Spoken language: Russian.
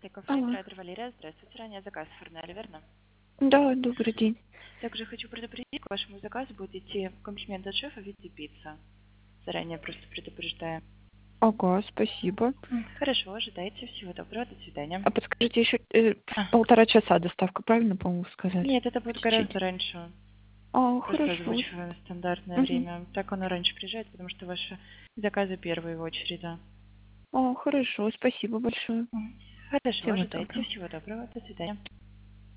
кафе Алло. «Император Валерия». Здравствуйте, ранее заказ оформляли, верно? Да, добрый день. Также хочу предупредить, к вашему заказу будет идти комплимент от шефа в виде пиццы. Заранее просто предупреждаю. Ага, спасибо. Хорошо, ожидайте. Всего доброго, до свидания. А подскажите, еще А, 1,5 часа доставка, правильно, по-моему, сказали? нет, это будет Чуть-чуть. гораздо раньше. Просто Хорошо. озвучиваю стандартное Мгм. время. Так оно раньше приезжает, потому что ваши заказы первые в очереди. Хорошо, спасибо большое. Хорошо, Всего ожидайте. доброго. Всего доброго, до свидания.